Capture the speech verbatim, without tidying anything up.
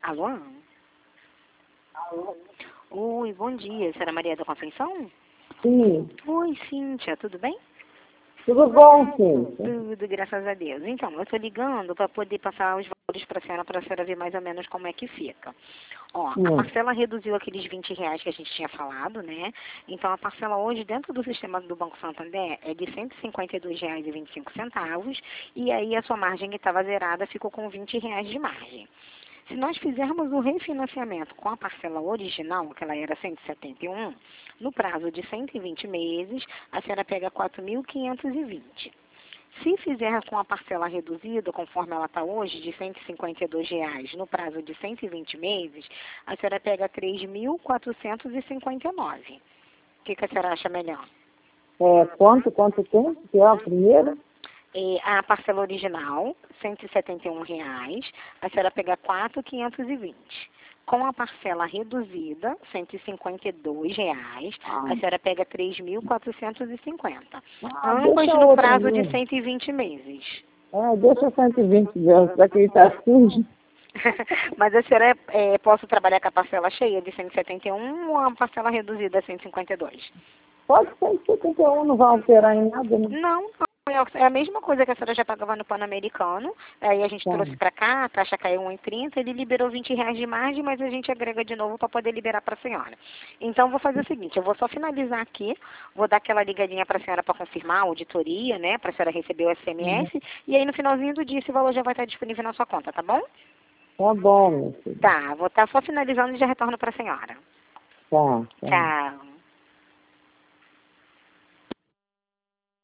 Alô? Alô? Oi, bom dia. Será Maria da Conceição? Sim. Oi, Cíntia, tudo bem? Tudo bom, Cíntia? Tudo, graças a Deus. Então, eu estou ligando para poder passar os valores para a senhora, para a senhora ver mais ou menos como é que fica. Ó, a Hum. parcela reduziu aqueles vinte reais que a gente tinha falado, né? Então, a parcela hoje, dentro do sistema do Banco Santander, é de cento e cinquenta e dois reais e vinte e cinco centavos. E aí, a sua margem que estava zerada ficou com vinte reais de margem. Se nós fizermos o refinanciamento com a parcela original, que ela era cento e setenta e um, no prazo de cento e vinte meses, a senhora pega quatro mil quinhentos e vinte. Se fizer com a parcela reduzida, conforme ela está hoje, de cento e cinquenta e dois reais, no prazo de cento e vinte meses, a senhora pega três mil quatrocentos e cinquenta e nove. O que, que a senhora acha melhor? É, quanto, quanto tempo que é a primeira? É, a parcela original, cento e setenta e um reais, a senhora pega quatro mil quinhentos e vinte. Com a parcela reduzida, cento e cinquenta e dois reais, Ah, a senhora pega três mil quatrocentos e cinquenta. ah, Ambas deixa no outra prazo de mesmo. cento e vinte meses. É, deixa cento e vinte mesmo, para quem está sujo. Mas a senhora, é, posso trabalhar com a parcela cheia de cento e setenta e um ou a parcela reduzida cento e cinquenta e dois? Pode ser que setenta e um não vai alterar em nada, né? Não, não. É a mesma coisa que a senhora já pagava no Pan-Americano. Aí a gente Tá. trouxe para cá, a taxa caiu um e trinta, ele liberou vinte reais de margem, mas a gente agrega de novo para poder liberar para a senhora. Então, vou fazer o seguinte, eu vou só finalizar aqui, vou dar aquela ligadinha para a senhora para confirmar a auditoria, né, para a senhora receber o S M S, Uhum. e aí no finalzinho do dia esse valor já vai estar disponível na sua conta, tá bom? Tá bom, meu filho. Tá, vou estar só finalizando e já retorno para a senhora. Tá, tá. Tchau.